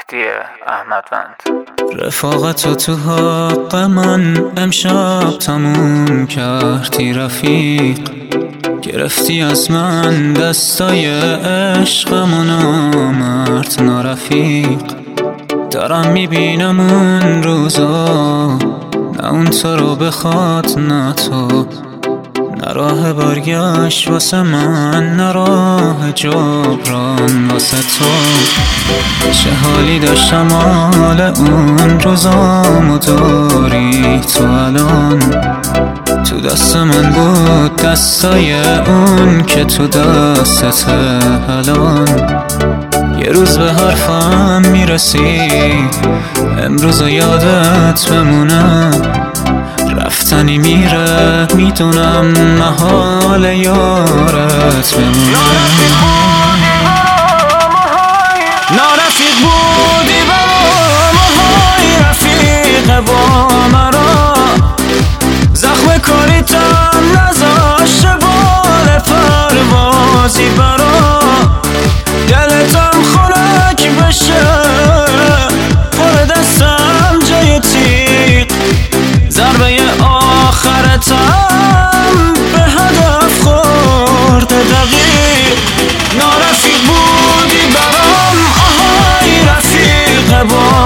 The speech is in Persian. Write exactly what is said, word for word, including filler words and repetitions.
مهدی احمدوند. رفاقت و تو حق من امشب تموم کردی رفیق، گرفتی از من دستای عشقم و نامرد نارفیق. دارم میبینم اون روزا، نه اون تو رو بخواد نه تو، نه راه برگشت واسه من نه راه جبران واسه تو. چه حالی داشتم حال اون روزامو داری تو الان، تو دست من بود دستای اون که تو دستت الان. یه روز به حرفم میرسی امروز یادت بمونه، رفتنی میره میدونم محال یارت بمونه. نارفیق بودی برام های رفیق با مرا، زخم کاریتم نذاشته بال پروازی برا، دلتم خنک بشه پر دستم جای تیغ، ضربه آخرتم به هدف خورده دقیق. نارفیق بودی برام آهای رفیق با